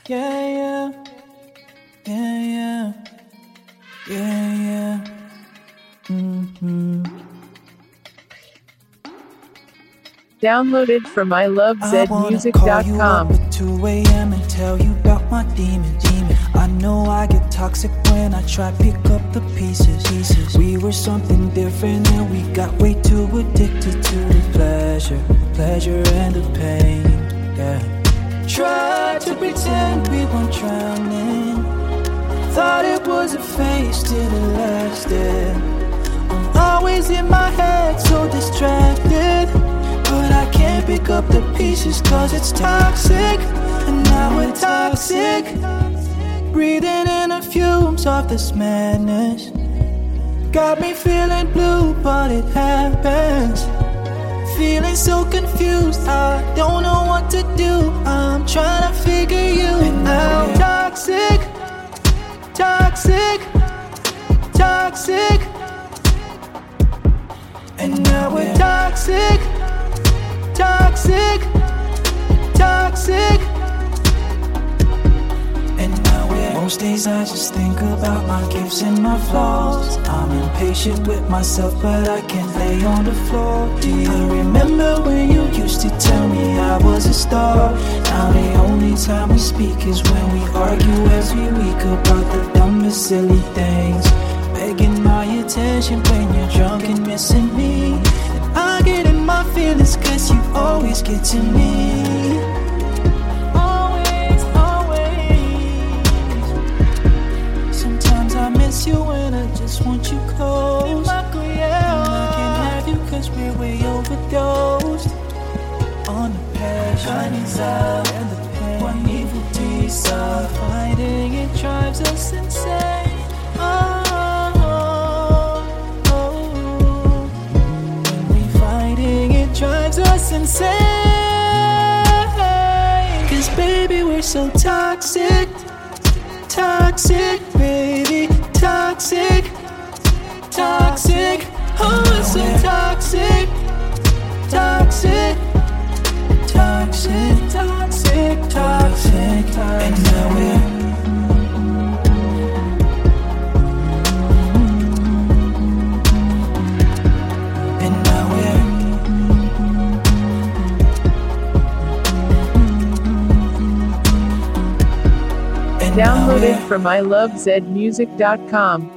Yeah, yeah, yeah, yeah, yeah, yeah. Downloaded from I wanna call you up ilovezmusic.com. at 2 a.m. and tell you about my demon. I know I get toxic when I try pick up the pieces. We were something different and we got way too addicted to the pleasure and the pain. Yeah. Tried to pretend we weren't drowning. Thought it was a phase till it lasted. I'm always in my head, so distracted. But I can't pick up the pieces cause it's toxic. And now we're toxic. Breathing in the fumes of this madness. Got me feeling blue, but it happens. Feeling so confused, I don't know what to do. I'm trying to figure you out. Toxic, toxic, toxic. And now we're toxic, toxic, toxic. And now we're most days I just think about my gifts and my flaws. I'm impatient with myself, but I can't lay on the floor. Do you remember when you used to tell me I was a star? Now the only time we speak is when we argue every week about the dumbest silly things. Begging my attention when you're drunk and missing me. And I get in my feelings cause you always get to me. Always, always. Sometimes I miss you and I just want you close. And I can't have you cause we're way overdosed on the passion inside and the pain. One evil desire, fighting it drives us insane. Drives us insane. Cause baby we're so toxic. Toxic, baby, toxic. Toxic, oh we're so toxic. Toxic, toxic, toxic, toxic. And now we're Downloaded from ilovezmusic.com.